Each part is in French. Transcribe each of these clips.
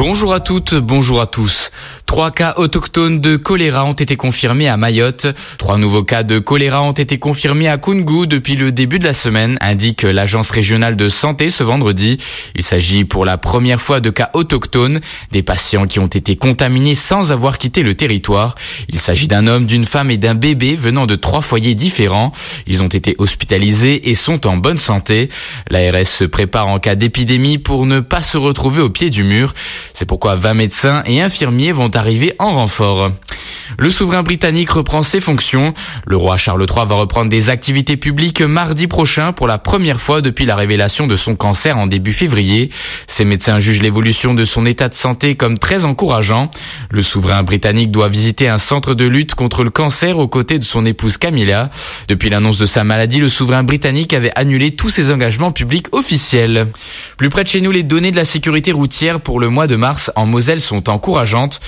Bonjour à toutes, bonjour à tous. 3 cas autochtones de choléra ont été confirmés à Mayotte. 3 nouveaux cas de choléra ont été confirmés à Koungou depuis le début de la semaine, indique l'Agence régionale de santé ce vendredi. Il s'agit pour la première fois de cas autochtones, des patients qui ont été contaminés sans avoir quitté le territoire. Il s'agit d'un homme, d'une femme et d'un bébé venant de 3 foyers différents. Ils ont été hospitalisés et sont en bonne santé. L'ARS se prépare en cas d'épidémie pour ne pas se retrouver au pied du mur. C'est pourquoi 20 médecins et infirmiers vont arriver en renfort. Le souverain britannique reprend ses fonctions. Le roi Charles III va reprendre des activités publiques mardi prochain pour la première fois depuis la révélation de son cancer en début février. Ses médecins jugent l'évolution de son état de santé comme très encourageant. Le souverain britannique doit visiter un centre de lutte contre le cancer aux côtés de son épouse Camilla. Depuis l'annonce de sa maladie, le souverain britannique avait annulé tous ses engagements publics officiels. Plus près de chez nous, les données de la sécurité routière pour le mois de mars en Moselle sont encourageantes.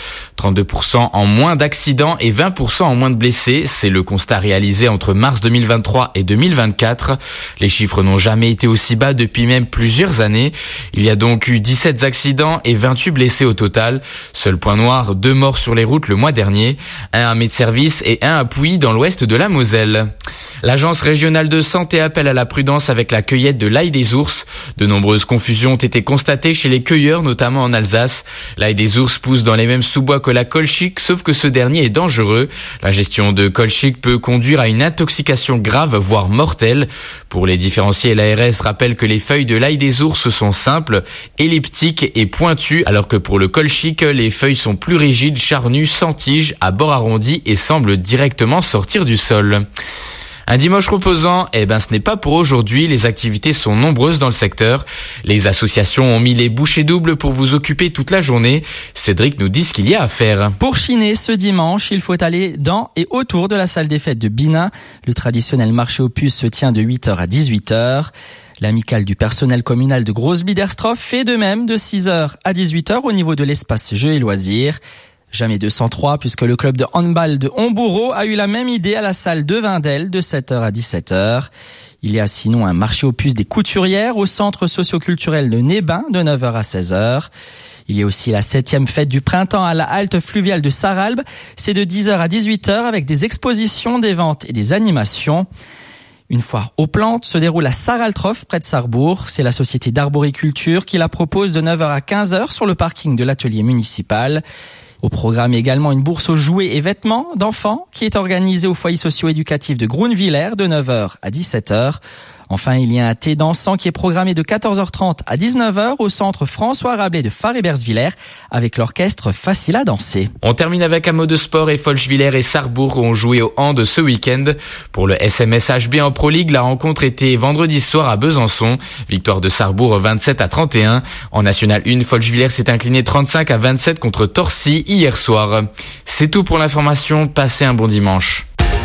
32% en moins d'accidents et 20% en moins de blessés. C'est le constat réalisé entre mars 2023 et 2024. Les chiffres n'ont jamais été aussi bas depuis même plusieurs années. Il y a donc eu 17 accidents et 28 blessés au total. Seul point noir, 2 morts sur les routes le mois dernier. Un à Metz-Service et un à Pouilly dans l'ouest de la Moselle. L'agence régionale de santé appelle à la prudence avec la cueillette de l'ail des ours. De nombreuses confusions ont été constatées chez les cueilleurs, notamment en Alsace. L'ail des ours pousse dans les mêmes sous-bois que la colchique, sauf que ce dernier est dangereux. La gestion de colchique peut conduire à une intoxication grave, voire mortelle. Pour les différencier, l'ARS rappelle que les feuilles de l'ail des ours sont simples, elliptiques et pointues, alors que pour le colchique, les feuilles sont plus rigides, charnues, sans tige, à bord arrondi et semblent directement sortir du sol. Un dimanche reposant, ce n'est pas pour aujourd'hui. Les activités sont nombreuses dans le secteur. Les associations ont mis les bouchées doubles pour vous occuper toute la journée. Cédric nous dit ce qu'il y a à faire. Pour chiner ce dimanche, il faut aller dans et autour de la salle des fêtes de Bina. Le traditionnel marché aux puces se tient de 8h à 18h. L'amicale du personnel communal de Grosse-Biederstroff fait de même de 6h à 18h au niveau de l'espace jeux et loisirs. Jamais 203 puisque le club de handball de Hombourg a eu la même idée à la salle de Vindel de 7h à 17h. Il y a sinon un marché aux puces des couturières au centre socio-culturel de Nébin de 9h à 16h. Il y a aussi la 7e fête du printemps à la halte fluviale de Sarralbe. C'est de 10h à 18h avec des expositions, des ventes et des animations. Une foire aux plantes se déroule à Saraltroff, près de Sarrebourg. C'est la société d'arboriculture qui la propose de 9h à 15h sur le parking de l'atelier municipal. Au programme également une bourse aux jouets et vêtements d'enfants qui est organisée au foyer socio-éducatif de Groenvillers de 9h à 17h. Enfin, il y a un thé dansant qui est programmé de 14h30 à 19h au centre François Rabelais de Far-Ebersviller avec l'orchestre Facile à danser. On termine avec un mot de sport et Folchvillers et Sarrebourg ont joué au hand ce week-end. Pour le SMS HB en Pro League, la rencontre était vendredi soir à Besançon. Victoire de Sarrebourg 27 à 31. En National 1, Folchvillers s'est incliné 35 à 27 contre Torcy hier soir. C'est tout pour l'information. Passez un bon dimanche.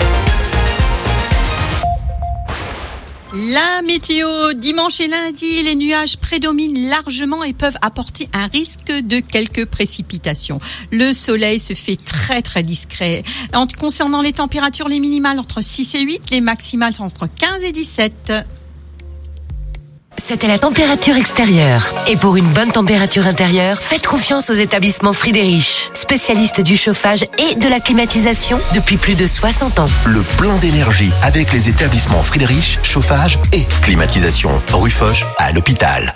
La météo, dimanche et lundi, les nuages prédominent largement et peuvent apporter un risque de quelques précipitations. Le soleil se fait très très discret. Concernant les températures, les minimales entre 6 et 8, les maximales entre 15 et 17. C'était la température extérieure. Et pour une bonne température intérieure, faites confiance aux établissements Friedrich, spécialistes du chauffage et de la climatisation depuis plus de 60 ans. Le plein d'énergie avec les établissements Friedrich, chauffage et climatisation. Rue Foch à l'hôpital.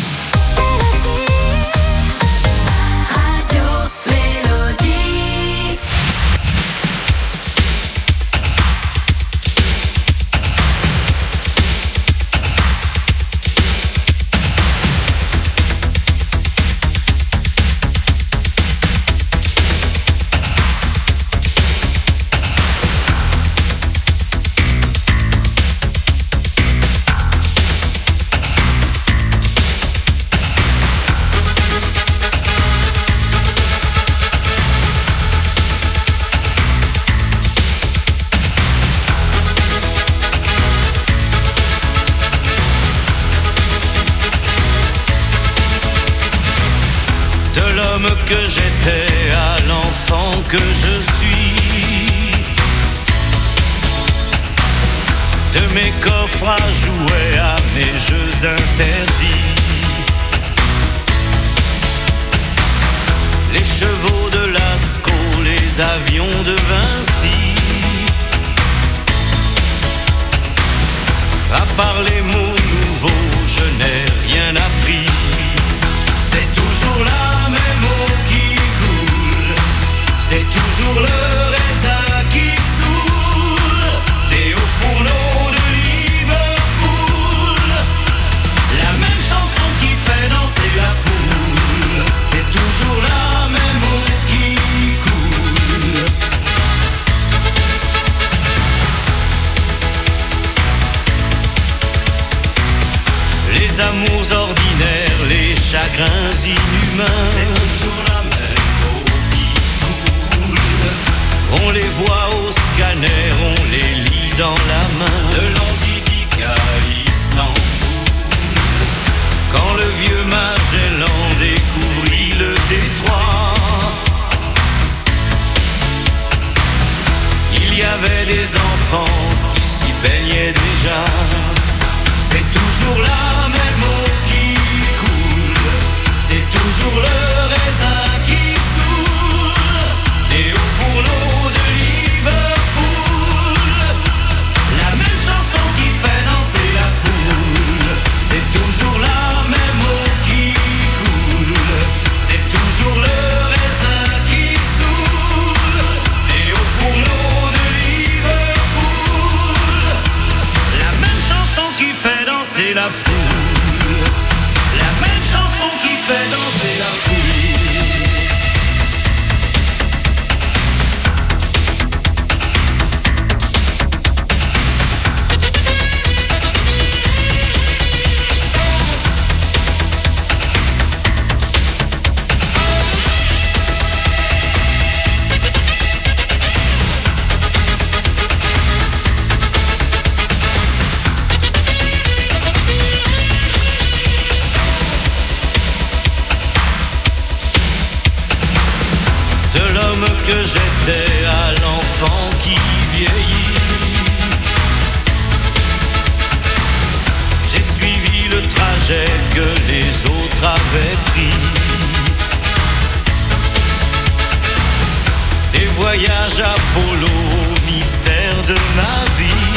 Que j'étais à l'enfant que je suis, de mes coffres à jouets à mes jeux interdits, les chevaux de Lascaux, les avions de Vinci. À part les mots nouveaux, je n'ai rien appris. C'est toujours la même eau qui coule, c'est toujours le raisin qui saoule, des hauts fourneaux de Liverpool. La même chanson qui fait danser la foule, c'est toujours la même eau qui coule. Les amours ordinaires, les chagrins inhumains, c'est toujours la même eau qui coule. On les voit au scanner, on les lit dans la main, de l'Antidique à Istanbul. Quand le vieux Magellan découvrit le détroit, il y avait des enfants qui s'y baignaient déjà. C'est toujours la même eau qui coule, c'est toujours le raisin qui saoule, des hauts fourneaux de Liverpool. La même chanson qui fait danser la foule, c'est toujours la même eau qui coule, c'est toujours le raisin qui saoule, des hauts fourneaux de Liverpool. La même chanson qui fait danser la foule, la même chanson qui fait danser la foule. Que j'étais à l'enfant qui vieillit, j'ai suivi le trajet que les autres avaient pris. Des voyages Apollo au mystère de ma vie.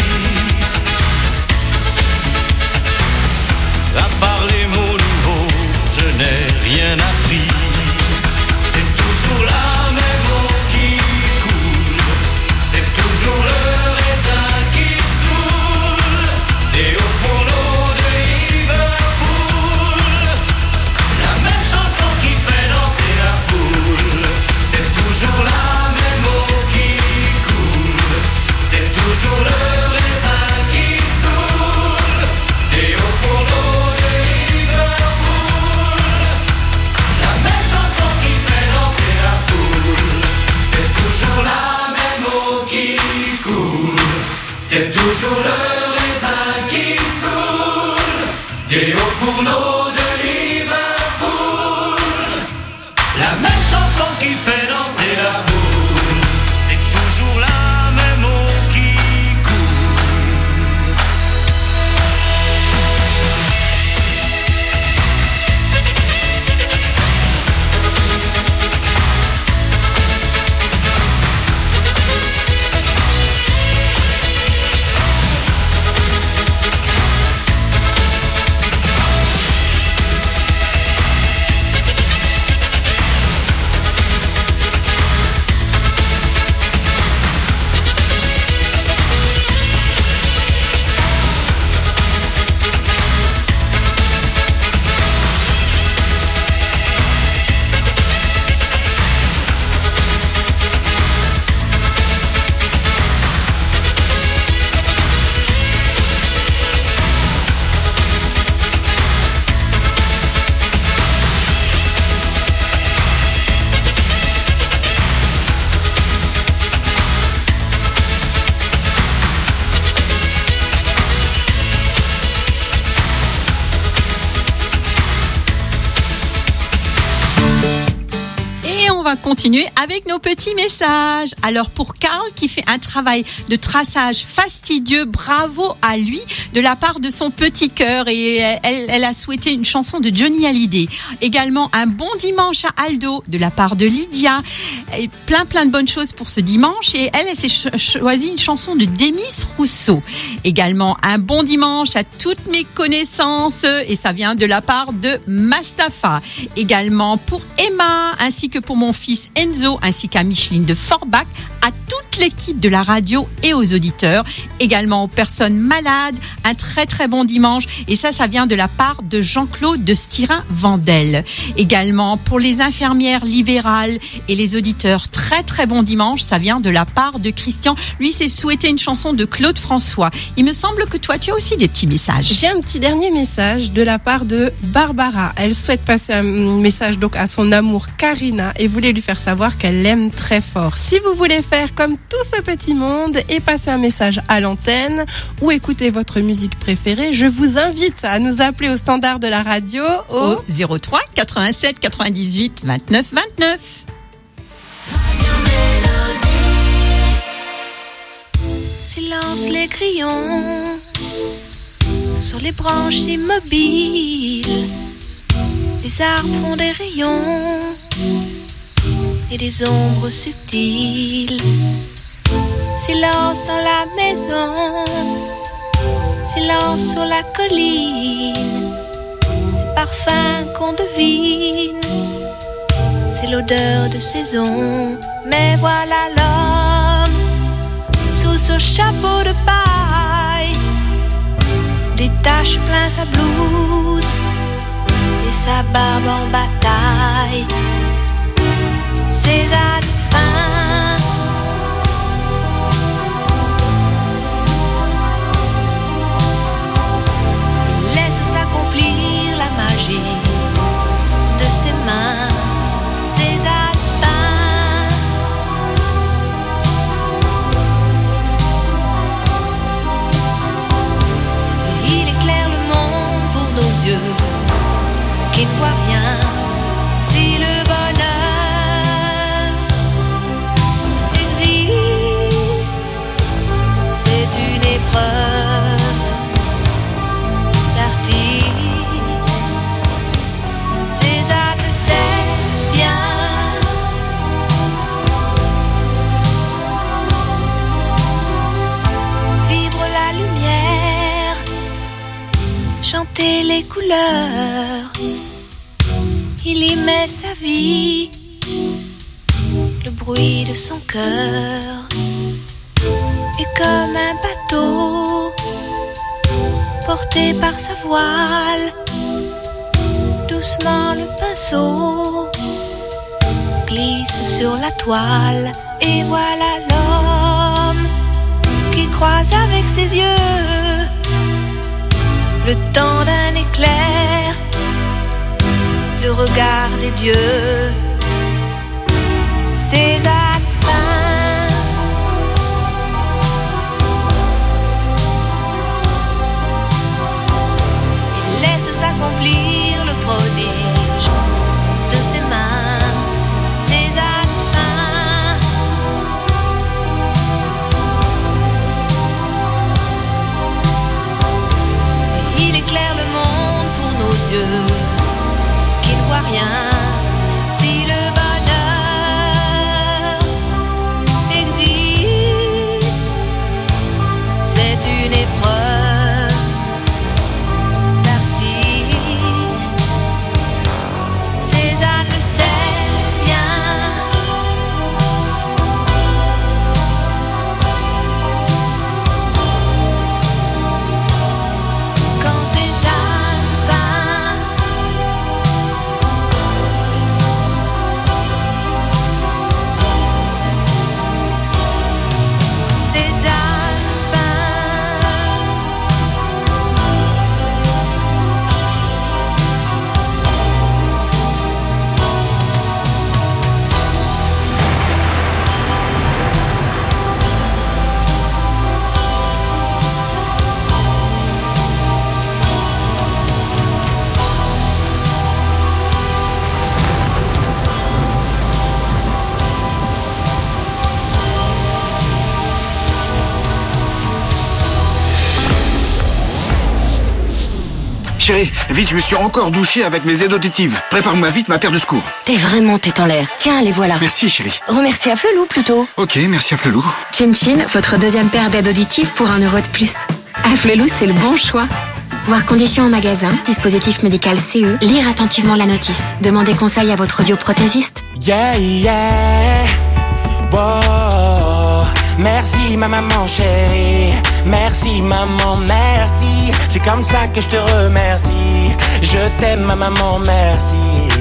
À part les mots nouveaux, je n'ai rien appris. C'est toujours la même eau qui coule, c'est toujours le raisin qui saoule, des hauts fourneaux de Liverpool. La même chanson qui fait danser la foule, c'est toujours la même eau qui coule, c'est toujours le raisin qui saoule, des hauts fourneaux de Liverpool. La même chanson qui fait danser la foule, c'est toujours la même eau qui coule, c'est toujours le raisin qui saoule, des hauts fourneaux de Liverpool. La même chanson qui fait danser la foule, c'est toujours la même eau qui va continuer avec nos petits messages. Alors pour Karl qui fait un travail de traçage fastidieux, bravo à lui de la part de son petit cœur, et elle a souhaité une chanson de Johnny Hallyday. Également un bon dimanche à Aldo de la part de Lydia. Et plein de bonnes choses pour ce dimanche, et elle s'est choisi une chanson de Demis Rousseau. Également un bon dimanche à toutes mes connaissances, et ça vient de la part de Mustapha. Également pour Emma, ainsi que pour mon fils Enzo, ainsi qu'à Micheline de Forbach, à toute l'équipe de la radio et aux auditeurs. Également aux personnes malades, un très bon dimanche, et ça vient de la part de Jean-Claude de Styrin-Vandel. Également pour les infirmières libérales et les auditeurs, très bon dimanche, ça vient de la part de Christian. Lui, s'est souhaité une chanson de Claude François. Il me semble que toi, tu as aussi des petits messages. J'ai un petit dernier message de la part de Barbara. Elle souhaite passer un message donc à son amour Karina et voulait lui faire savoir qu'elle l'aime très fort. Si vous voulez faire comme tout ce petit monde et passer un message à l'antenne ou écouter votre musique préférée, je vous invite à nous appeler au standard de la radio au 03 87 98 29 29. Silence les crayons sur les branches immobiles. Les arbres font des rayons et des ombres subtiles. Silence dans la maison, silence sur la colline. C'est parfum qu'on devine, c'est l'odeur de saison. Mais voilà l'homme sous ce chapeau de paille, des taches plein sa blouse et sa barbe en bataille. Ses alpins laisse s'accomplir la magie de ses mains. Ses alpins il éclaire le monde pour nos yeux qui ne voient rien. Si le bonheur existe, c'est une épreuve d'artiste. César le sait bien. Vibre la lumière, chanter les couleurs. Il y met sa vie, le bruit de son cœur. Et comme un bateau porté par sa voile, doucement le pinceau glisse sur la toile. Et voilà l'homme qui croise avec ses yeux le temps d'un éclair, le regard des dieux. Ses alpins il laisse s'accomplir le prodige de ses mains. Ses alpins il éclaire le monde pour nos yeux qui ne voient rien. Si le bonheur Chérie, vite, je me suis encore douché avec mes aides auditives. Prépare-moi vite ma paire de secours. T'es vraiment tête en l'air. Tiens, les voilà. Merci, chérie. Remercie à Flelou plutôt. Ok, merci à Flelou. Chin Chin, votre deuxième paire d'aides auditives pour 1 euro de plus. À Flelou, c'est le bon choix. Voir conditions en magasin, dispositif médical CE, lire attentivement la notice. Demandez conseil à votre audioprothésiste. Yeah, yeah. Wow. Merci ma maman chérie. Merci maman, merci. C'est comme ça que je te remercie. Je t'aime ma maman, merci.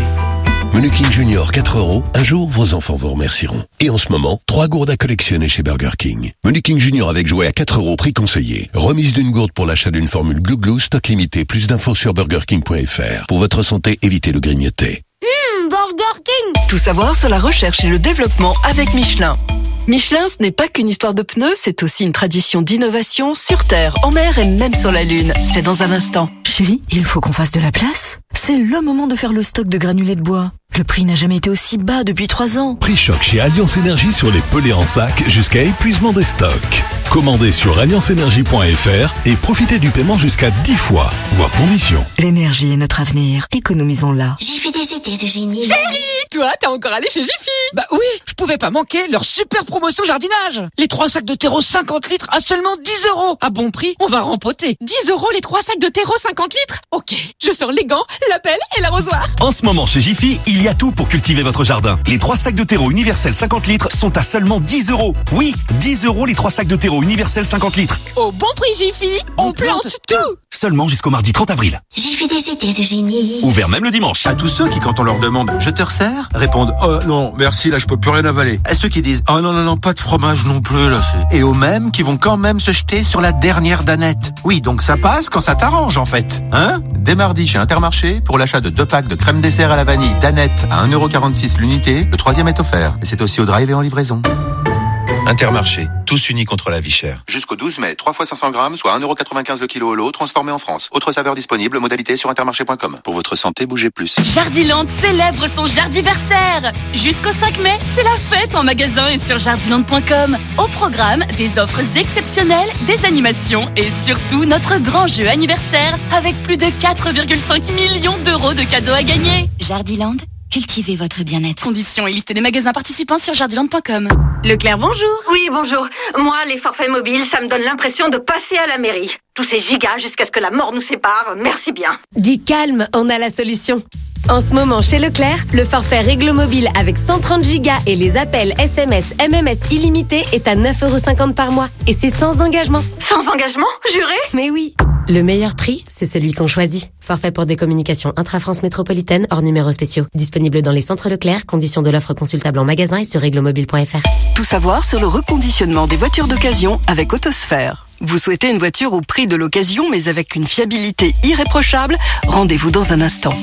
Menu King Junior 4 €, un jour vos enfants vous remercieront. Et en ce moment, 3 gourdes à collectionner chez Burger King. Menu King Junior avec jouet à 4 €, prix conseillé. Remise d'une gourde pour l'achat d'une formule Glou Glou, stock limité. Plus d'infos sur burgerking.fr. Pour votre santé, évitez le grignoter. Burger King. Tout savoir sur la recherche et le développement avec Michelin. Michelin, ce n'est pas qu'une histoire de pneus, c'est aussi une tradition d'innovation sur Terre, en mer et même sur la Lune. C'est dans un instant. Chérie, il faut qu'on fasse de la place. C'est le moment de faire le stock de granulés de bois. Le prix n'a jamais été aussi bas depuis 3 ans. Prix choc chez Alliance Énergie sur les pellets en sac jusqu'à épuisement des stocks. Commandez sur allianceenergie.fr et profitez du paiement jusqu'à 10 fois, voire conditions. L'énergie est notre avenir, économisons-la. J'ai fait des idées de génie. Chérie, toi, t'es encore allé chez Jiffy? Bah oui, je pouvais pas manquer leur super promotion jardinage. Les 3 sacs de terreau 50 litres à seulement 10 €. À bon prix, on va rempoter. 10 € les 3 sacs de terreau 50 litres? Ok, je sors les gants, la pelle et l'arrosoir. En ce moment chez Jiffy, il y a tout pour cultiver votre jardin. Les 3 sacs de terreau universel 50 litres sont à seulement 10 €. Oui, 10 € les 3 sacs de terreau universel 50 litres. Au bon prix Jiffy, on plante tout. Seulement jusqu'au mardi 30 avril. J'ai fait des idées de génie. Ouvert même le dimanche. À tous ceux qui, quand on leur demande « Je te resserre ?» répondent « Oh non, merci, là je peux plus rien avaler ». À ceux qui disent « Oh non, pas de fromage non plus, là c'est... » Et aux mêmes qui vont quand même se jeter sur la dernière danette. Oui, donc ça passe quand ça t'arrange en fait. Hein ? Dès mardi chez Intermarché, pour l'achat de 2 packs de crème dessert à la vanille danette à 1,46 € l'unité, le 3e est offert. Et c'est aussi au drive et en livraison. Intermarché, tous unis contre la vie chère. Jusqu'au 12 mai, 3 fois 500 grammes, soit 1,95 € le kilo au lot, transformé en France. Autre saveur disponible, modalité sur intermarché.com. Pour votre santé, bougez plus. Jardiland célèbre son jardiversaire. Jusqu'au 5 mai, c'est la fête en magasin et sur jardiland.com. Au programme, des offres exceptionnelles, des animations et surtout notre grand jeu anniversaire avec plus de 4,5 millions d'euros de cadeaux à gagner. Jardiland, cultivez votre bien-être. Conditions et liste des magasins participants sur jardiland.com. Leclerc, bonjour. Oui, bonjour. Moi, les forfaits mobiles, ça me donne l'impression de passer à la mairie. Tous ces gigas jusqu'à ce que la mort nous sépare, merci bien. Dis calme, on a la solution. En ce moment, chez Leclerc, le forfait Réglo Mobile avec 130 gigas et les appels SMS, MMS illimités est à 9,50 € par mois. Et c'est sans engagement. Sans engagement, juré ? Mais oui. Le meilleur prix, c'est celui qu'on choisit. Forfait pour des communications intra-France métropolitaine hors numéros spéciaux. Disponible dans les centres Leclerc, conditions de l'offre consultable en magasin et sur réglomobile.fr. Tout savoir sur le reconditionnement des voitures d'occasion avec Autosphère. Vous souhaitez une voiture au prix de l'occasion mais avec une fiabilité irréprochable ? Rendez-vous dans un instant.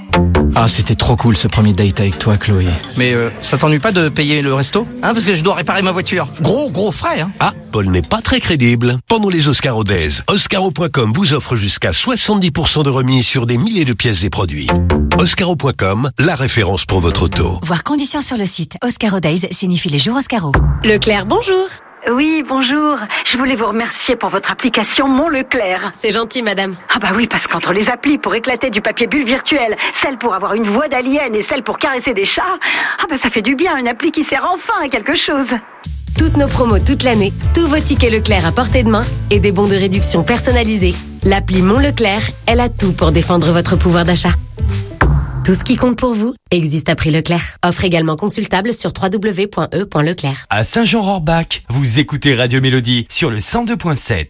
Ah, c'était trop cool ce premier date avec toi, Chloé. Mais ça t'ennuie pas de payer le resto ? Parce que je dois réparer ma voiture. Gros frais, hein. Ah, Paul n'est pas très crédible. Pendant les Oscaro Days, Oscaro.com vous offre jusqu'à 70% de remise sur des milliers de pièces et produits. Oscaro.com, la référence pour votre auto. Voir conditions sur le site. Oscaro Days signifie les jours Oscaro. Leclerc, bonjour. Oui, bonjour. Je voulais vous remercier pour votre application Mon Leclerc. C'est gentil, madame. Ah bah oui, parce qu'entre les applis pour éclater du papier bulle virtuel, celle pour avoir une voix d'alien et celle pour caresser des chats, ah bah ça fait du bien, une appli qui sert enfin à quelque chose. Toutes nos promos toute l'année, tous vos tickets Leclerc à portée de main et des bons de réduction personnalisés. L'appli Mon Leclerc, elle a tout pour défendre votre pouvoir d'achat. Tout ce qui compte pour vous existe à prix Leclerc. Offre également consultable sur www.e.leclerc. À Saint-Jean-Rohrbach, vous écoutez Radio Mélodie sur le 102.7.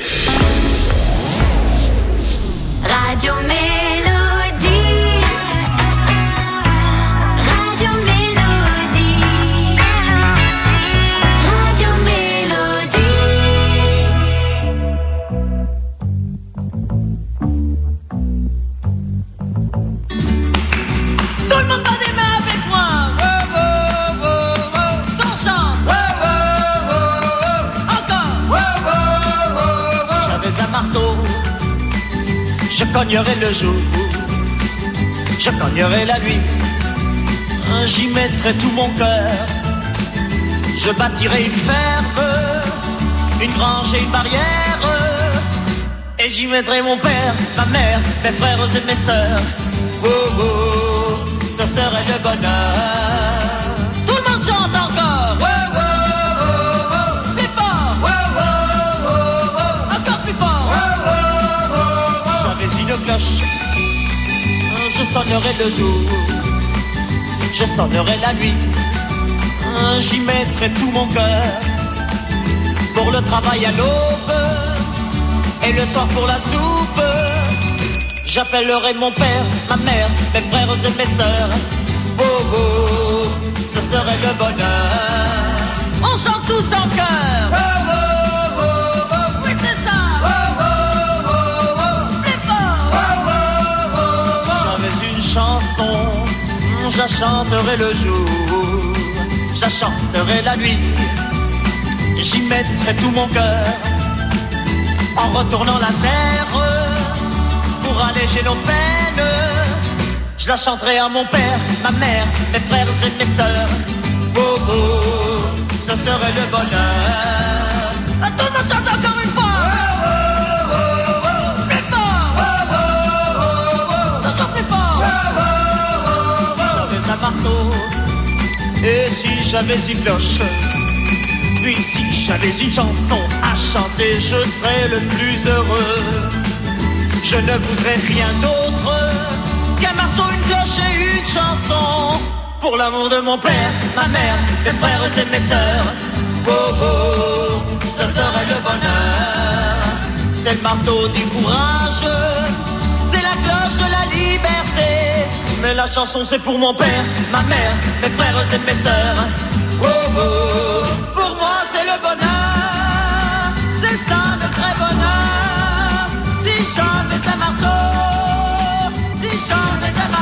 Radio Mélodie. Radio Mélodie. Radio Mélodie. Tout le monde bat des mains avec moi. Oh, oh, oh, oh. Qu'on chante. Oh, oh, oh, oh. Encore. Oh, oh, oh, oh. Si j'avais un marteau, je cognerais le jour, je cognerais la nuit. J'y mettrais tout mon cœur. Je bâtirais une ferme, une grange et une barrière. Et j'y mettrai mon père, ma mère, mes frères et mes sœurs. Oh oh, ce serait le bonheur. Tout le monde chante encore. Oh oh oh oh, plus fort. Oh oh oh oh, encore plus fort. Oh oh oh, si j'avais une cloche, je sonnerais le jour, je sonnerais la nuit. J'y mettrai tout mon cœur pour le travail à l'aube et le soir pour la soupe. J'appellerai mon père, ma mère, mes frères et mes sœurs. Oh oh, ce serait le bonheur. On chante tous en chœur. Oh oh oh oh, oui c'est ça. Oh oh oh oh, plus fort. Oh oh oh, si j'avais une chanson, je la chanterai le jour, je la chanterai la nuit. J'y mettrai tout mon cœur en retournant la terre pour alléger nos peines. Je la chanterai à mon père, ma mère, mes frères et mes sœurs. Oh oh, ce serait le bonheur. Tout le monde chante encore une fois. Oh oh oh oh, plus fort. Oh oh oh oh, ça chante plus fort. Oh oh oh, si j'avais un marteau et si j'avais une cloche, puis si j'avais une chanson à chanter, je serais le plus heureux. Je ne voudrais rien d'autre qu'un marteau, une cloche et une chanson. Pour l'amour de mon père, ma mère, mes frères et mes sœurs. Oh oh, ce serait le bonheur. C'est le marteau du courage, c'est la cloche de la liberté. Mais la chanson c'est pour mon père, ma mère, mes frères et mes sœurs. Oh oh, pour moi c'est le bonheur, c'est ça le vrai bonheur. Si j'avais un marteau, si j'avais un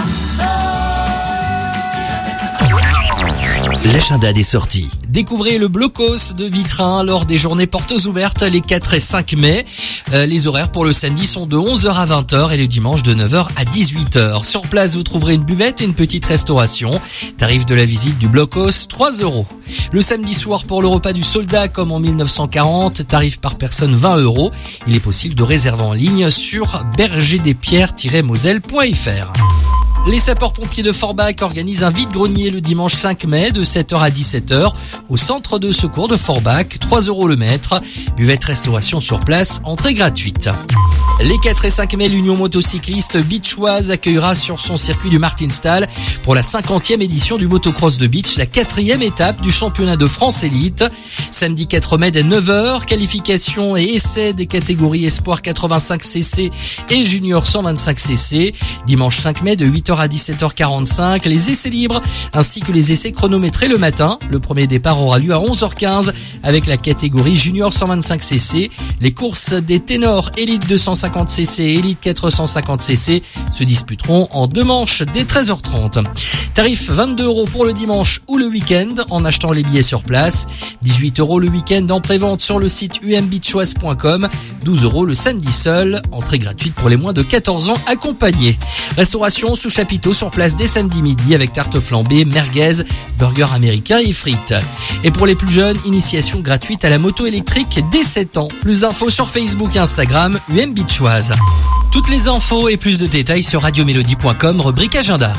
marteau. L'agenda des sorties. Découvrez le blocos de Vitrin lors des journées portes ouvertes les 4 et 5 mai. Les horaires pour le samedi sont de 11h à 20h et le dimanche de 9h à 18h. Sur place, vous trouverez une buvette et une petite restauration. Tarif de la visite du blocos, 3 €. Le samedi soir pour le repas du soldat comme en 1940, tarif par personne 20 €. Il est possible de réserver en ligne sur bergerdespierres-moselle.fr. Les sapeurs-pompiers de Forbach organisent un vide-grenier le dimanche 5 mai de 7h à 17h au centre de secours de Forbach, 3 € le mètre. Buvette restauration sur place, entrée gratuite. Les 4 et 5 mai, l'Union motocycliste Beachoise accueillera sur son circuit du Martinstal pour la 50e édition du motocross de beach, la 4e étape du championnat de France élite. Samedi 4 mai dès 9h, qualification et essai des catégories Espoir 85cc et Junior 125cc. Dimanche 5 mai de 8h à 17h45, les essais libres ainsi que les essais chronométrés le matin. Le premier départ aura lieu à 11h15 avec la catégorie Junior 125cc. Les courses des ténors Elite 250cc et Elite 450cc se disputeront en 2 manches dès 13h30. Tarif 22 € pour le dimanche ou le week-end en achetant les billets sur place. 18 € le week-end en prévente sur le site umbeachoise.com. 12 € le samedi seul. Entrée gratuite pour les moins de 14 ans accompagnés. Restauration sous chapiteau sur place dès samedi midi avec tarte flambée, merguez, burger américain et frites. Et pour les plus jeunes, initiation gratuite à la moto électrique dès 7 ans. Plus d'infos sur Facebook et Instagram, Beachoise. Toutes les infos et plus de détails sur radiomélodie.com, rubrique agenda.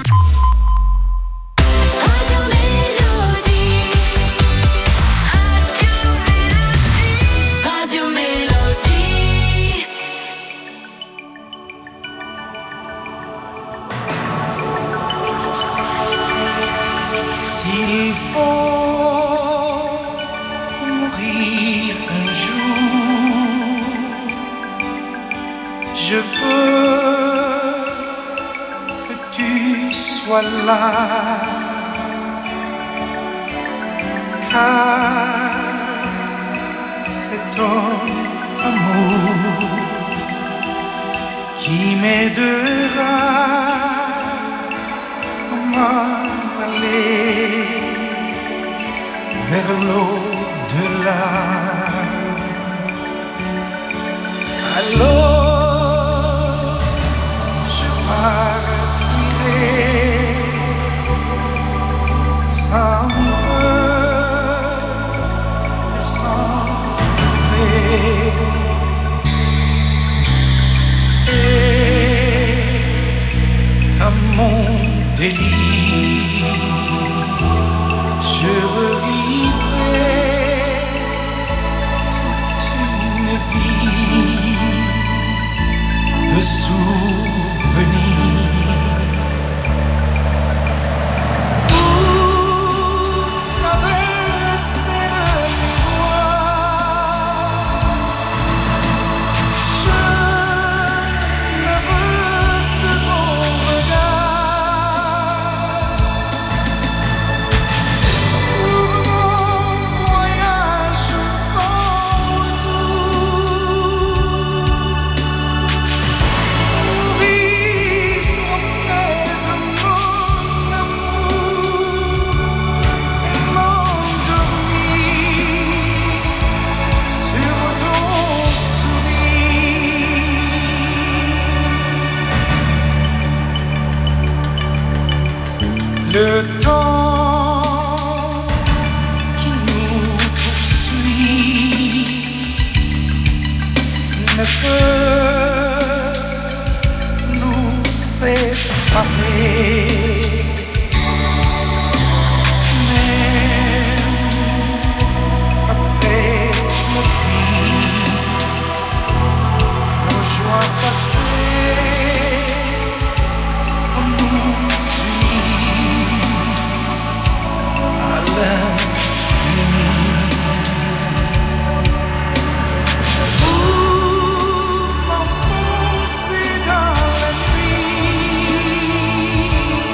S'il faut mourir un jour, je veux que tu sois là, car c'est ton amour qui m'aidera à m'aller vers l'au-delà. Alors je partirai sans peur et sans regret. de souvenirs. Pour traverser le miroir, je ne veux que ton regard. Pour mon voyage sans retour, mourir auprès de mon amour et m'endormir sur ton sourire. Le temps qui nous poursuit ne peut nous séparer. Même après la vie, nos joies passées vont nous unir à l'infini. Pour m'enfoncer dans la nuit,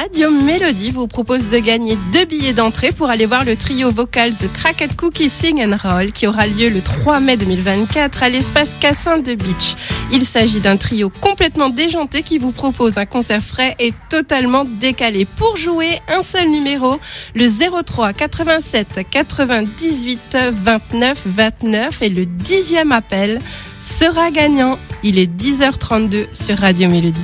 Radio Mélodie vous propose de gagner 2 billets d'entrée pour aller voir le trio vocal The Cracked Cookie Sing and Roll qui aura lieu le 3 mai 2024 à l'espace Cassin de Beach. Il s'agit d'un trio complètement déjanté qui vous propose un concert frais et totalement décalé. Pour jouer, un seul numéro, le 03 87 98 29 29 et le 10e appel sera gagnant. Il est 10h32 sur Radio Mélodie.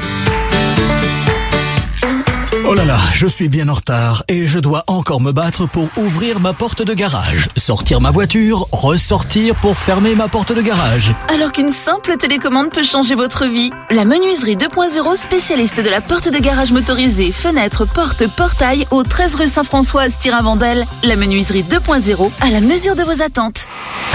Oh là là, je suis bien en retard et je dois encore me battre pour ouvrir ma porte de garage, sortir ma voiture, ressortir pour fermer ma porte de garage. Alors qu'une simple télécommande peut changer votre vie. La menuiserie 2.0, spécialiste de la porte de garage motorisée, fenêtres, portes, portail, au 13 rue Saint-François à Styrin-Vendel. La menuiserie 2.0 à la mesure de vos attentes.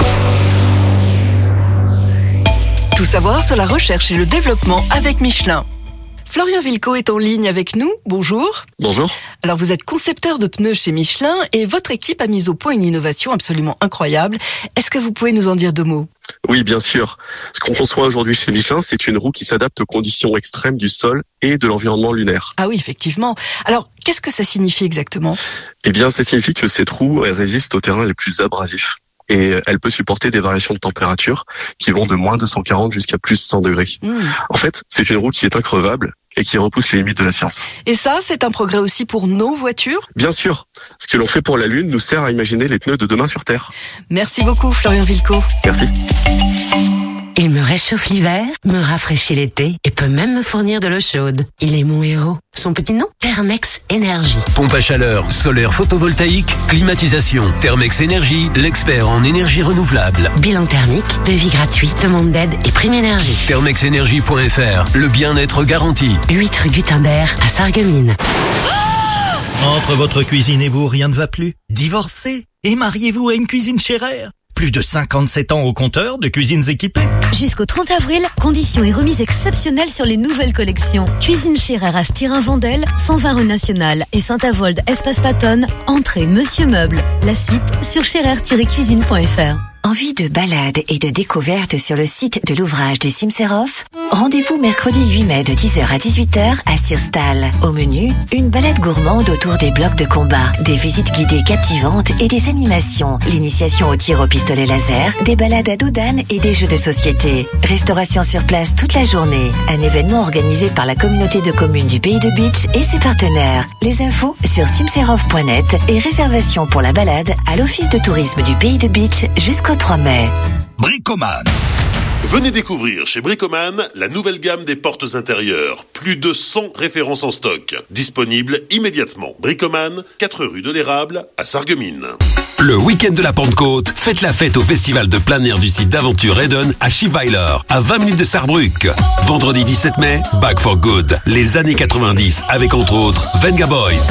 Tout savoir sur la recherche et le développement avec Michelin. Florian Vilco est en ligne avec nous. Bonjour. Bonjour. Alors vous êtes concepteur de pneus chez Michelin et votre équipe a mis au point une innovation absolument incroyable. Est-ce que vous pouvez nous en dire 2 mots ? Oui, bien sûr. Ce qu'on conçoit aujourd'hui chez Michelin, c'est une roue qui s'adapte aux conditions extrêmes du sol et de l'environnement lunaire. Ah oui, effectivement. Alors, qu'est-ce que ça signifie exactement ? Eh bien, ça signifie que cette roue, elle résiste aux terrains les plus abrasifs. Et elle peut supporter des variations de température qui vont de moins 240 jusqu'à plus 100 degrés. En fait, c'est une roue qui est increvable et qui repousse les limites de la science. Et ça, c'est un progrès aussi pour nos voitures ? Bien sûr. Ce que l'on fait pour la Lune nous sert à imaginer les pneus de demain sur Terre. Merci beaucoup, Florian Vilco. Merci. Il me réchauffe l'hiver, me rafraîchit l'été et peut même me fournir de l'eau chaude. Il est mon héros. Son petit nom, Thermex Énergie. Pompe à chaleur, solaire photovoltaïque, climatisation. Thermex Énergie, l'expert en énergie renouvelable. Bilan thermique, devis gratuit, demande d'aide et prime énergie. Thermexénergie.fr, le bien-être garanti. 8 rue Gutenberg à Sarreguemines. Entre votre cuisine et vous, rien ne va plus. Divorcez et mariez-vous à une cuisine Scherer. Plus de 57 ans au compteur de cuisines équipées. Jusqu'au 30 avril, conditions et remises exceptionnelles sur les nouvelles collections. Cuisine Scherer à Styrin-Vendel, 120 rue Nationale et Saint-Avold, Espace Pattonne, entrée Monsieur Meuble. La suite sur scherer-cuisine.fr. Envie de balade et de découverte sur le site de l'ouvrage du Cimserhof ? Rendez-vous mercredi 8 mai de 10h à 18h à Sirstal. Au menu, une balade gourmande autour des blocs de combat, des visites guidées captivantes et des animations, l'initiation au tir au pistolet laser, des balades à dos d'âne et des jeux de société. Restauration sur place toute la journée. Un événement organisé par la communauté de communes du Pays de Beach et ses partenaires. Les infos sur cimserhof.net et réservation pour la balade à l'Office de tourisme du Pays de Beach jusqu'au 3 mai. Bricoman. Venez découvrir chez Bricoman la nouvelle gamme des portes intérieures. Plus de 100 références en stock. Disponibles immédiatement. Bricoman, 4 rue de l'Érable à Sarreguemines. Le week-end de la Pentecôte, faites la fête au festival de plein air du site d'aventure Eden à Schiweiler, à 20 minutes de Sarrebruck. Vendredi 17 mai, Back for Good, les années 90, avec entre autres Venga Boys.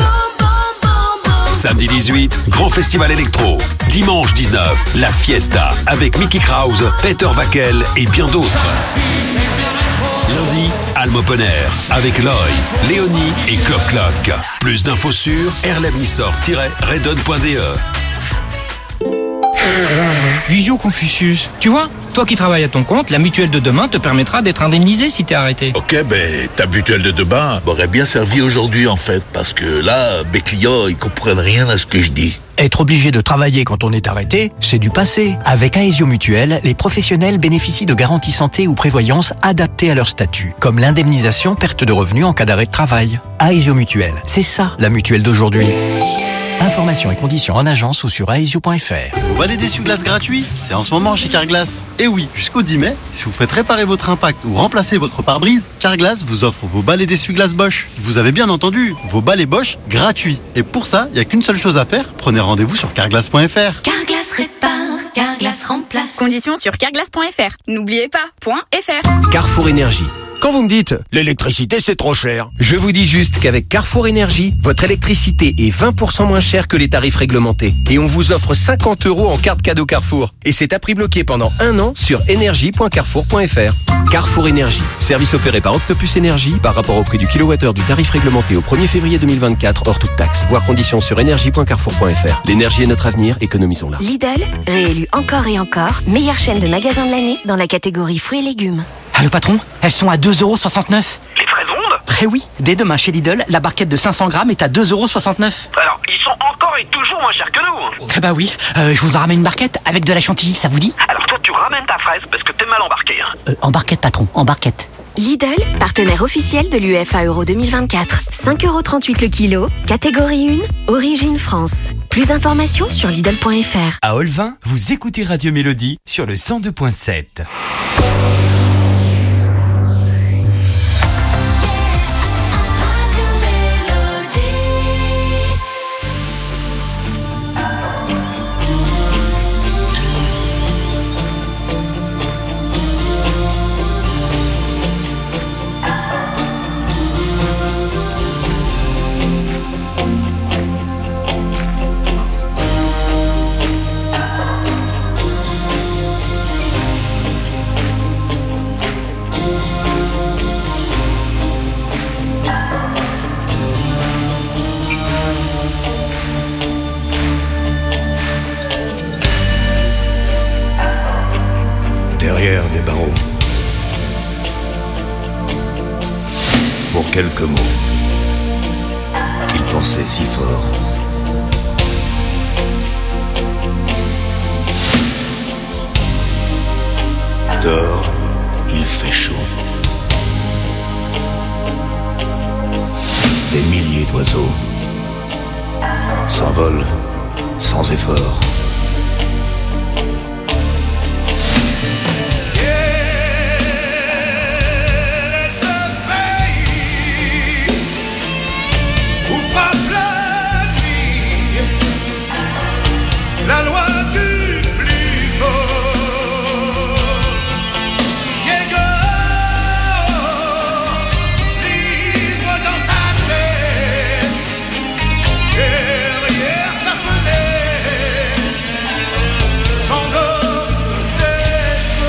Samedi 18, grand festival électro. Dimanche 19, la fiesta avec Mickey Krause, Peter Wackel et bien d'autres. Lundi, Alm Open Air avec Loy, Léonie et Clock Clock. Plus d'infos sur airlabnissor-redon.de. Visio Confucius, tu vois, toi qui travailles à ton compte, la mutuelle de demain te permettra d'être indemnisé si t'es arrêté. Ok, ben ta mutuelle de demain m'aurait bien servi aujourd'hui en fait, parce que là, mes clients, ils comprennent rien à ce que je dis. Être obligé de travailler quand on est arrêté, c'est du passé. Avec Aesio Mutuelle, les professionnels bénéficient de garanties santé ou prévoyance adaptées à leur statut, comme l'indemnisation perte de revenus en cas d'arrêt de travail. Aesio Mutuelle, c'est ça la mutuelle d'aujourd'hui. Informations et conditions en agence ou sur aesio.fr. Vos balais d'essuie-glace gratuits, c'est en ce moment chez Carglass. Et oui, jusqu'au 10 mai, si vous faites réparer votre impact ou remplacer votre pare-brise, Carglass vous offre vos balais d'essuie-glace Bosch. Vous avez bien entendu, vos balais Bosch gratuits. Et pour ça, il n'y a qu'une seule chose à faire, prenez rendez-vous sur carglass.fr. Carglass répare, Carglass remplace. Conditions sur carglass.fr. N'oubliez pas, .fr. Carrefour Énergie. Quand vous me dites « l'électricité c'est trop cher », je vous dis juste qu'avec Carrefour Énergie, votre électricité est 20% moins chère que les tarifs réglementés. Et on vous offre 50 € en carte cadeau Carrefour. Et c'est à prix bloqué pendant 1 an sur énergie.carrefour.fr. Carrefour Énergie. Service opéré par Octopus Énergie par rapport au prix du kilowattheure du tarif réglementé au 1er février 2024 hors toute taxe. Voir conditions sur énergie.carrefour.fr. L'énergie est notre avenir, économisons-la. Lidl, réélu encore et encore, meilleure chaîne de magasins de l'année dans la catégorie fruits et légumes. Ah, le patron, elles sont à 2,69 €. Livraison Eh oui, dès demain chez Lidl, la barquette de 500 grammes est à 2,69 €. Alors, ils sont encore et toujours moins chers que nous. Eh bah oui, je vous en ramène une barquette avec de la chantilly, ça vous dit? Alors toi, tu ramènes ta fraise parce que t'es mal embarqué. En barquette, patron, en barquette. Lidl, partenaire officiel de l'UEFA Euro 2024. 5,38 € le kilo, catégorie 1, origine France. Plus d'informations sur Lidl.fr. À Olvin, vous écoutez Radio Mélodie sur le 102.7. Derrière des barreaux, pour quelques mots qu'il pensait si fort. Dehors, il fait chaud. Des milliers d'oiseaux s'envolent sans effort. La loi du plus fort. Diego, libre dans sa tête, derrière sa fenêtre, s'endort peut-être.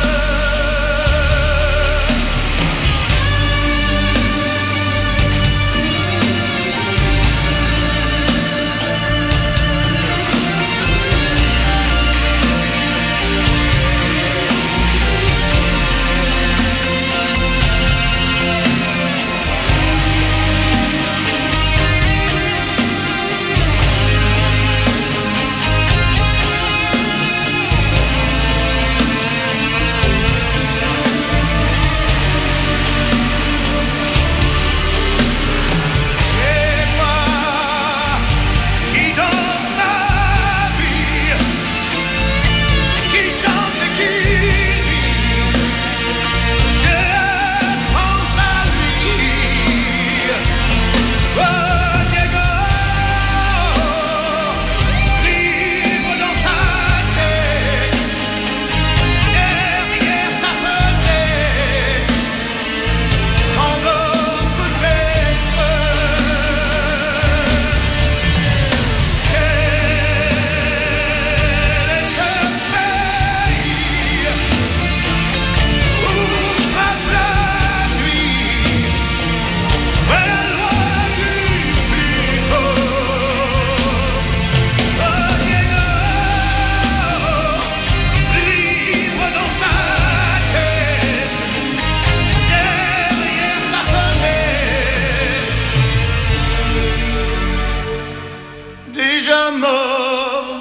Déjà mort,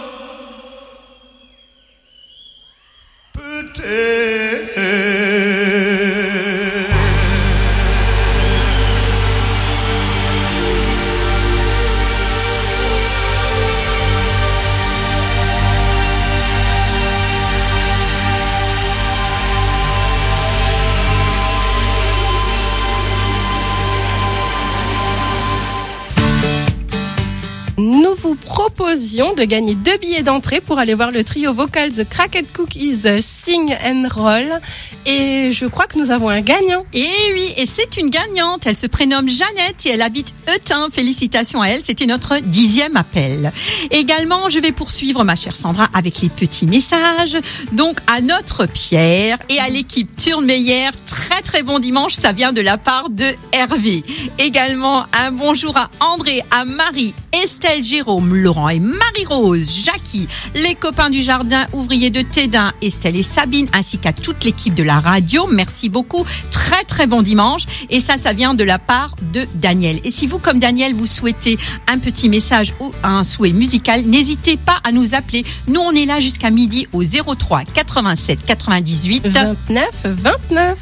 peut-être. Nous vous proposions de gagner 2 billets d'entrée pour aller voir le trio vocal The Cracked Cookies Sing and Roll. Et je crois que nous avons un gagnant. Et oui, et c'est une gagnante. Elle se prénomme Jeannette et elle habite Eutin. Félicitations à elle. C'était notre 10e appel. Également, je vais poursuivre, ma chère Sandra, avec les petits messages. Donc, à notre Pierre et à l'équipe Turmeyer, très très bon dimanche. Ça vient de la part de Hervé. Également, un bonjour à André, à Marie, Estelle, Jérôme, Laurent et Marie-Rose, Jackie, les copains du jardin ouvrier de Tédin, Estelle et Sabine, ainsi qu'à toute l'équipe de la radio. Merci beaucoup. Très très bon dimanche. Et ça vient de la part de Daniel. Et si vous, comme Daniel, vous souhaitez un petit message ou un souhait musical, n'hésitez pas à nous appeler. Nous, on est là jusqu'à midi au 03 87 98 29 29.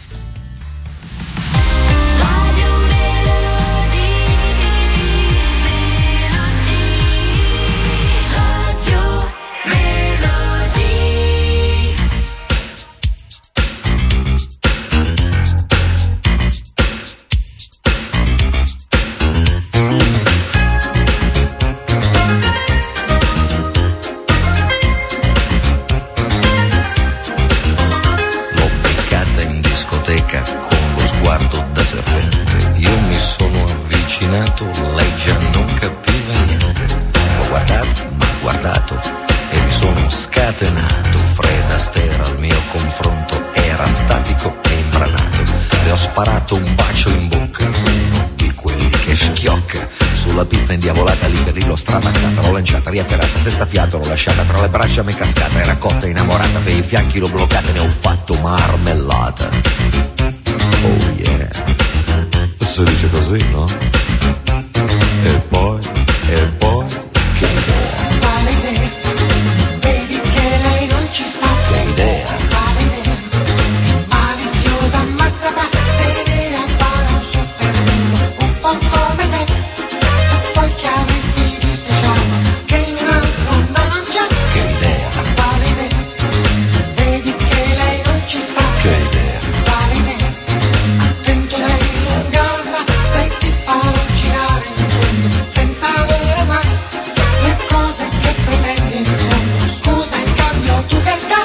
Con lo sguardo da serpente io mi sono avvicinato, lei già non capiva niente. L'ho guardato, m'ha guardato e mi sono scatenato. Fred Astaire al mio confronto era statico e imbranato. Le ho sparato un bacio in bocca, uno di quelli che schiocca. Sulla pista indiavolata lì per lì l'ho stramazzata, l'ho lanciata, riafferrata, senza fiato l'ho lasciata, tra le braccia m'è cascata, era cotta, innamorata, per i fianchi l'ho bloccata, ne ho fatto marmellata. Oh yeah, si dice così, no? E poi, che idea? Quale idea? Vedi che lei non ci sta. Che idea? Quale idea? Maliziosa, ma saprà tenere a bada un super un po' come te. E poi che avresti di speciale che in un altro non c'è. Che idea? Quale idea? Vedi che lei non ci sta. Che idea? Quale idea? Attento lei lunga la sa, lei ti fa girare il mondo senza avere mai le cose che pretendi in fondo. Scusa in cambio tu che dai?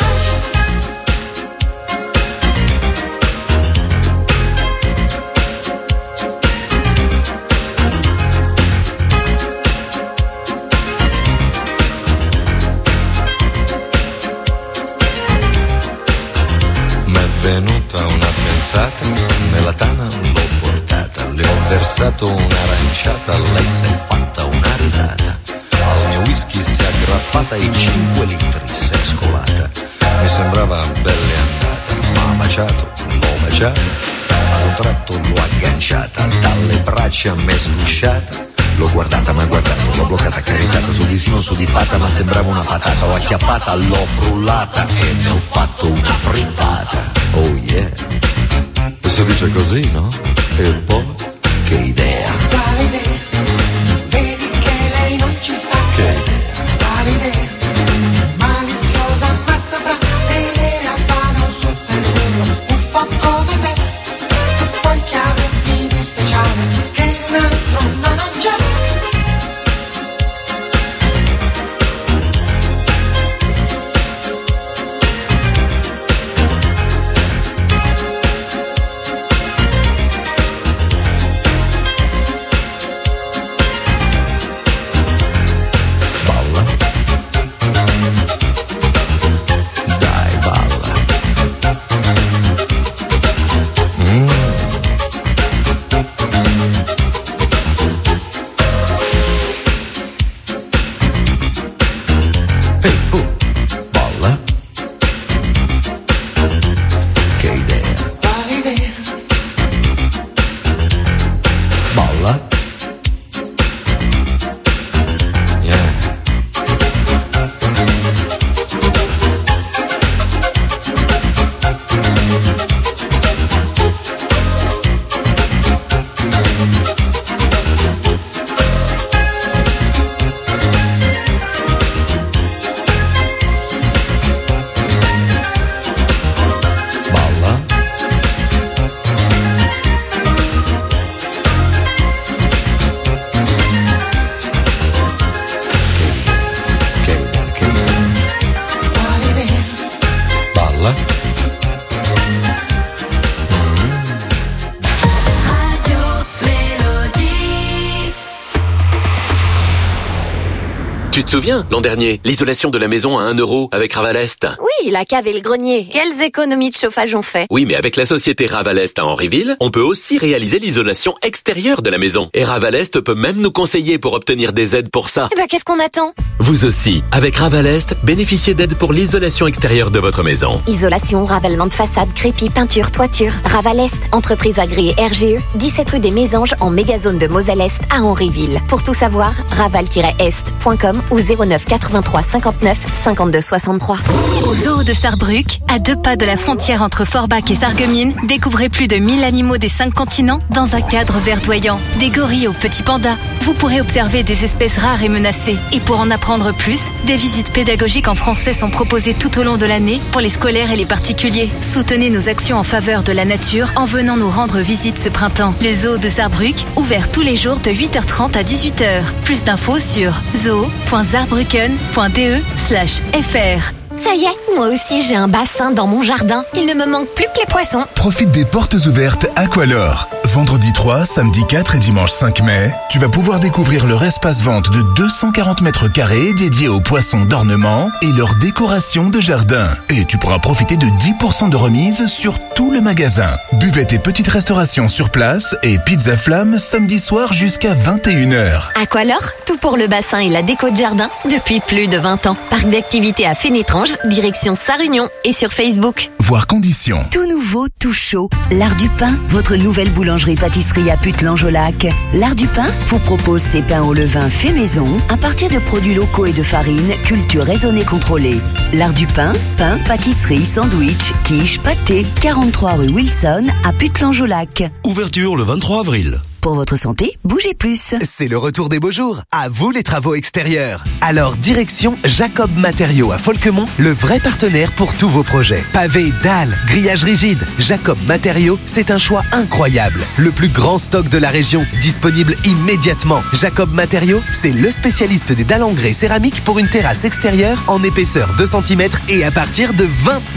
M'è venuta una pensata, nella tana l'ho portata, le ho versato un'aranciata, lei si è fatta una risata. Al mio whisky si è aggrappata e 5 litri si è scolata. Mi sembrava belle andata, m'ha baciato, l'ho baciata, ad un tratto l'ho agganciata, dalle braccia m'è sgusciata. L'ho guardata, m'ha guardato, l'ho bloccata, accarezzata, su di sì non su di fatta, ma sembrava una patata. L'ho acchiappata, l'ho frullata e ne ho fatto una frittata. Oh yeah, si dice così, no? E poi, che idea? Quale idea? Vedi che lei non ci sta. Che idea? Quale idea? Maliziosa, ma saprà tenere a bada un super un po' come te. E poi che avresti di speciale che in un altro non c'è. Tu te souviens, l'an dernier, l'isolation de la maison à 1 € avec Ravalest? Oui, la cave et le grenier. Quelles économies de chauffage on fait? Oui, mais avec la société Ravalest à Henryville, on peut aussi réaliser l'isolation extérieure de la maison. Et Ravalest peut même nous conseiller pour obtenir des aides pour ça. Eh ben, qu'est-ce qu'on attend? Vous aussi, avec Ravalest, bénéficiez d'aides pour l'isolation extérieure de votre maison. Isolation, ravalement de façade, crépi, peinture, toiture. Ravalest, entreprise agréée RGE, 17 rue des Mésanges en mégazone de Moselle-Est à Henryville. Pour tout savoir, raval-est.com ou 09 83 59 52 63. Au zoo de Sarrebruck, à 2 pas de la frontière entre Forbach et Sarreguemines, découvrez plus de 1000 animaux des 5 continents dans un cadre verdoyant. Des gorilles aux petits pandas. Vous pourrez observer des espèces rares et menacées. Et pour en apprendre plus, des visites pédagogiques en français sont proposées tout au long de l'année pour les scolaires et les particuliers. Soutenez nos actions en faveur de la nature en venant nous rendre visite ce printemps. Le zoo de Sarrebruck, ouvert tous les jours de 8h30 à 18h. Plus d'infos sur zoo.saarbrücken.de/fr. Ça y est, moi aussi j'ai un bassin dans mon jardin. Il ne me manque plus que les poissons. Profite des portes ouvertes Aqualor. Vendredi 3, samedi 4 et dimanche 5 mai, tu vas pouvoir découvrir leur espace vente de 240 mètres carrés dédié aux poissons d'ornement et leur décoration de jardin. Et tu pourras profiter de 10% de remise sur tout le magasin. Buvette et petite restauration sur place et pizza flamme samedi soir jusqu'à 21h. Aqualor, tout pour le bassin et la déco de jardin depuis plus de 20 ans. Parc d'activités à Fénétrange, direction Sarre-Union et sur Facebook. Voir conditions. Tout nouveau, tout chaud. L'Art du Pain, votre nouvelle boulangerie-pâtisserie à Putelange-au-Lac. L'Art du Pain vous propose ses pains au levain fait maison à partir de produits locaux et de farine, culture raisonnée contrôlée. L'Art du Pain, pain, pâtisserie, sandwich, quiche, pâté. 43 rue Wilson à Putelange-au-Lac. Ouverture le 23 avril. Pour votre santé, bougez plus. C'est le retour des beaux jours. À vous les travaux extérieurs. Alors direction Jacob Matériaux à Folquemont, le vrai partenaire pour tous vos projets. Pavés, dalles, grillages rigides. Jacob Matériaux, c'est un choix incroyable. Le plus grand stock de la région, disponible immédiatement. Jacob Matériaux, c'est le spécialiste des dalles en grès céramique pour une terrasse extérieure en épaisseur 2 cm et à partir de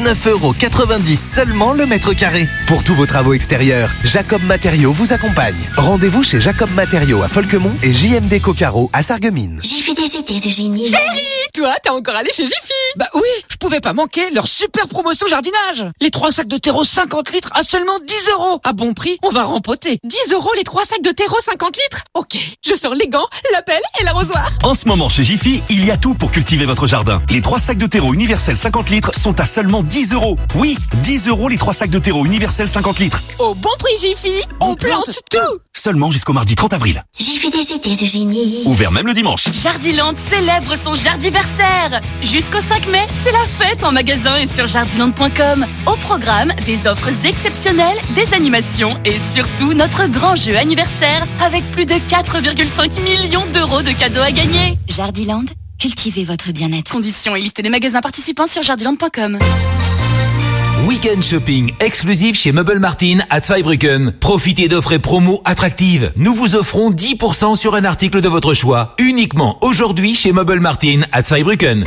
29,90 € seulement le mètre carré. Pour tous vos travaux extérieurs, Jacob Matériaux vous accompagne. Rendez-vous chez Jacob Matériaux à Folquemont et JMD Cocaro à Sarreguemines. Jiffy des idées de génie. Chérie, toi, t'es encore allé chez Jiffy? Bah oui, je pouvais pas manquer leur super promotion jardinage. Les 3 sacs de terreau 50 litres à seulement 10 €. À bon prix, on va rempoter. 10 € les 3 sacs de terreau 50 litres? Ok, je sors les gants, la pelle et l'arrosoir. En ce moment chez Jiffy, il y a tout pour cultiver votre jardin. Les 3 sacs de terreau universel 50 litres sont à seulement 10 €. Oui, 10 € les 3 sacs de terreau universel 50 litres. Au bon prix Jiffy, on plante tout. Seulement jusqu'au mardi 30 avril. Jiffy des idées de génie. Ouvert même le dimanche. Jardiland célèbre son jardiversaire. Jusqu'au 5 mai, c'est la fête en magasin et sur jardiland.com. Au programme, des offres exceptionnelles, des animations et surtout notre grand jeu anniversaire avec plus de 4,5 millions d'euros de cadeaux à gagner. Jardiland, cultivez votre bien-être. Conditions et liste des magasins participants sur jardiland.com. Week-end shopping exclusif chez Meuble Martin à Zweibrücken. Profitez d'offres et promos attractives. Nous vous offrons 10% sur un article de votre choix. Uniquement aujourd'hui chez Meuble Martin à Zweibrücken.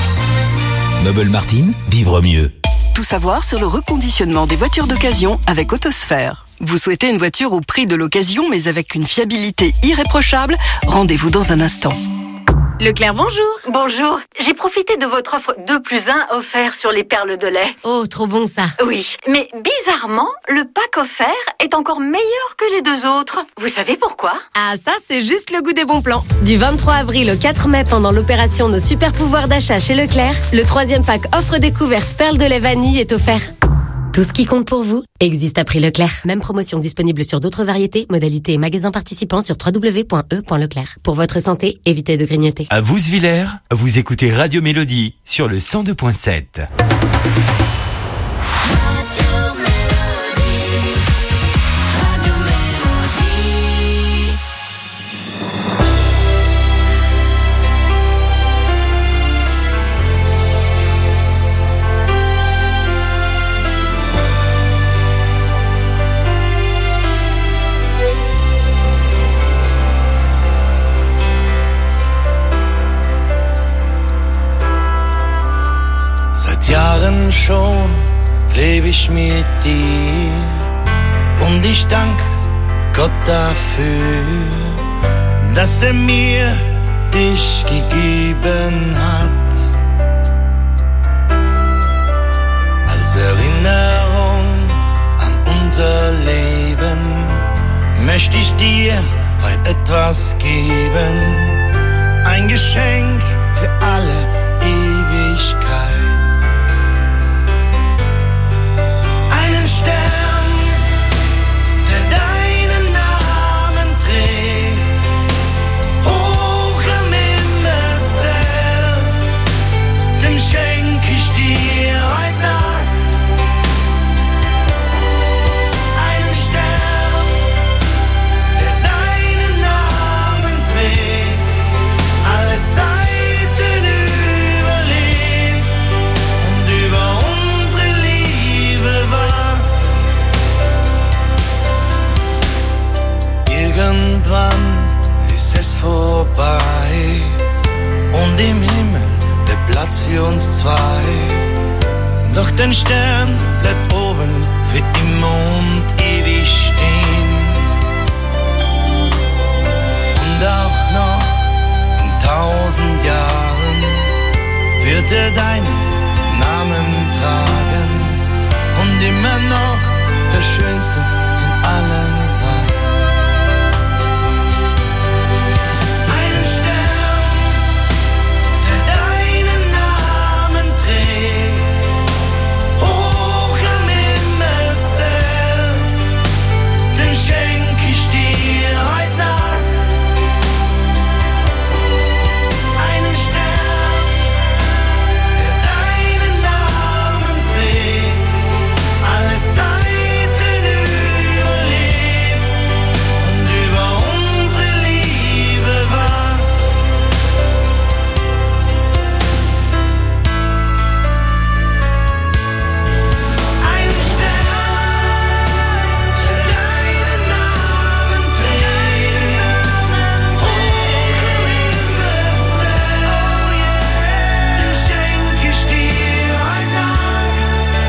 Meuble Martin, vivre mieux. Tout savoir sur le reconditionnement des voitures d'occasion avec Autosphère. Vous souhaitez une voiture au prix de l'occasion mais avec une fiabilité irréprochable? Rendez-vous dans un instant. Leclerc, bonjour. Bonjour. J'ai profité de votre offre 2+1 offert sur les perles de lait. Oh, trop bon ça. Oui, mais bizarrement, le pack offert est encore meilleur que les 2 autres. Vous savez pourquoi? Ah, ça, c'est juste le goût des bons plans. Du 23 avril au 4 mai, pendant l'opération Nos super pouvoirs d'achat chez Leclerc, le 3e pack offre découverte perles de lait vanille est offert. Tout ce qui compte pour vous existe à prix Leclerc. Même promotion disponible sur d'autres variétés, modalités et magasins participants sur www.e.leclerc. Pour votre santé, évitez de grignoter. À Wouzwiller, vous écoutez Radio Mélodie sur le 102.7. Seit Jahren schon lebe ich mit dir und ich danke Gott dafür, dass mir dich gegeben gegeben hat. Als Erinnerung an unser Leben möchte ich dir heute etwas geben. Ein Geschenk für alle Ewigkeit. Einen Stern, der deinen Namen trägt, hoch am Himmelszelt, den schenk ich dir heute Nacht. Einen Stern, der deinen Namen trägt, alle Zeiten überlebt und über unsere Liebe wacht. Irgendwann ist es vorbei und im Himmel der Platz für uns zwei. Doch den Stern bleibt oben für immer und ewig stehen. Und auch noch in 1000 Jahren wird er deinen Namen tragen und immer noch der schönste von allen sein. Einen Stern, der deinen Namen trägt, hoch am Himmelszelt, den schenk ich dir heute Nacht. Einen Stern, der deinen Namen trägt, alle Zeiten überlebt und über unsere Liebe wacht. Einen Stern, der deinen Namen trägt, hoch am Himmelszelt, den schenk ich dir heute Nacht.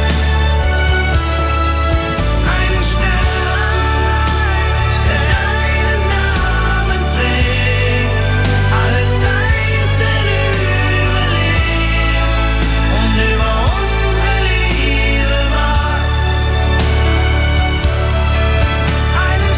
Einen Stern, der deinen Namen trägt, alle Zeiten überlebt und über unsere Liebe wacht. Einen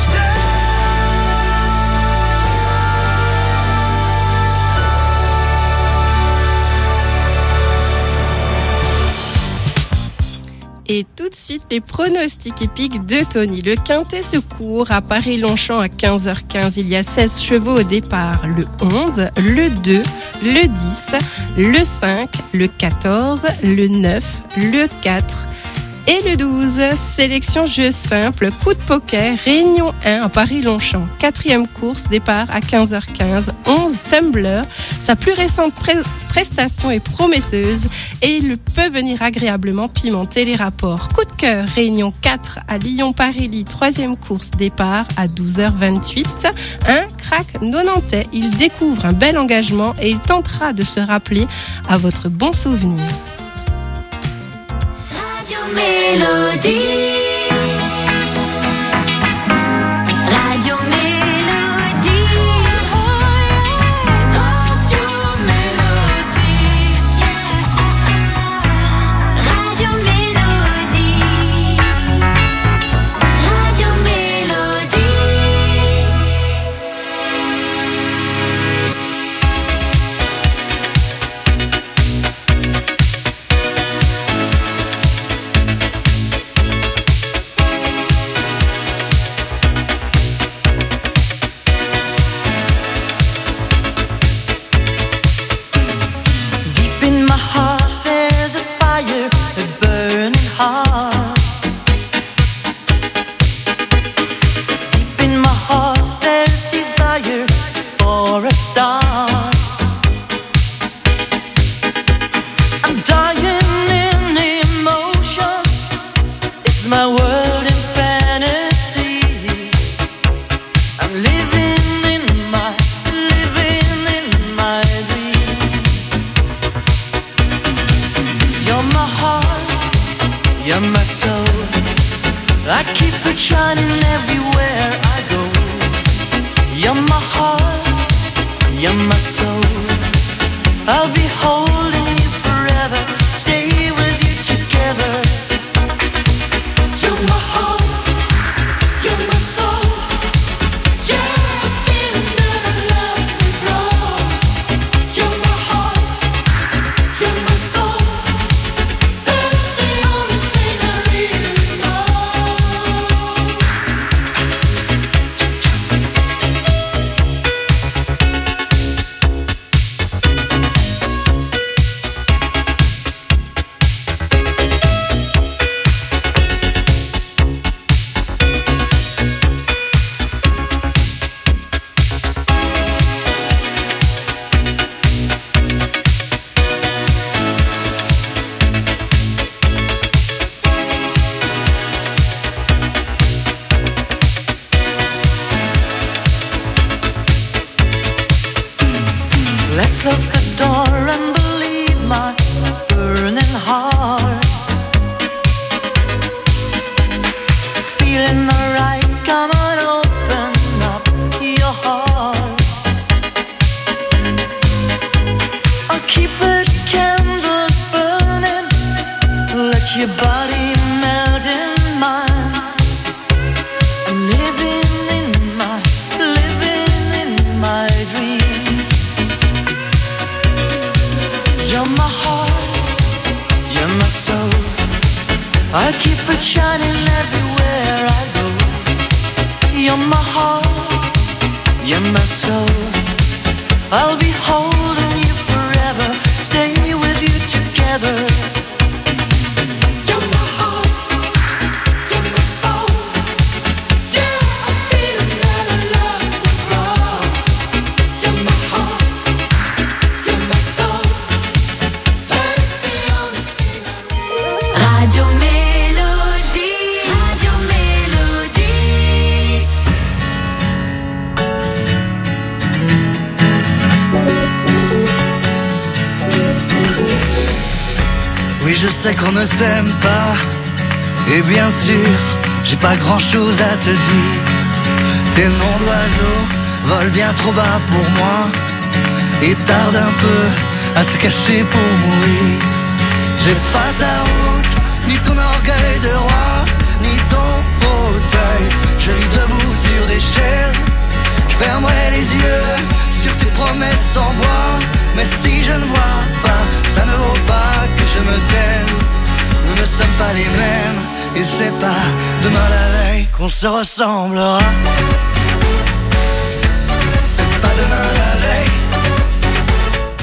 Et tout de suite, les pronostics épiques de Tony. Le quintet se court à Paris-Longchamp à 15h15. Il y a 16 chevaux au départ. Le 11, le 2, le 10, le 5, le 14, le 9, le 4 et le 12. Sélection jeu simple, coup de poker, réunion 1 à Paris-Longchamp. 4e course, départ à 15h15. 11 Tumbler. Sa plus récente prestation est prometteuse et il peut venir agréablement pimenter les rapports. Coup de cœur, réunion 4 à Lyon-Paris-Ly. 3e course, départ à 12h28. Un crack nonantais. Il découvre un bel engagement et il tentera de se rappeler à votre bon souvenir. Mélodie. Radio Mélodie. Radio Mélodie. Radio Mélodie. Radio Mélodie. I'll be holding you forever, stay with you together. You're my heart, you're my soul. Yeah, I'm feeling that I love you wrong. You're my heart, you're my soul. That's the only thing I really know. Let's close the door and believe my burning heart. Feeling alright, come on, open up your heart. I'll keep the candles burning, let your body melt in mine. I'm living in my dreams. You're my heart, you're my soul. I keep it shining everywhere I go. You're my heart, you're my soul. I'll be holding you forever, stay with you together. You're my heart, you're my soul. Yeah, I'm feeling that I love you wrong. You're my heart, you're my soul. Radio Mélodie, Radio Mélodie. Oui, je sais qu'on ne s'aime pas. Et bien sûr, j'ai pas grand chose à te dire. Tes noms d'oiseaux volent bien trop bas pour moi et tardent un peu à se cacher pour mourir. J'ai pas ta route, ni ton orgueil de roi, ni ton fauteuil. Je vis debout sur des chaises, je fermerai les yeux sur tes promesses en bois. Mais si je ne vois pas, ça ne vaut pas que je me taise. Nous ne sommes pas les mêmes, et c'est pas demain la veille qu'on se ressemblera.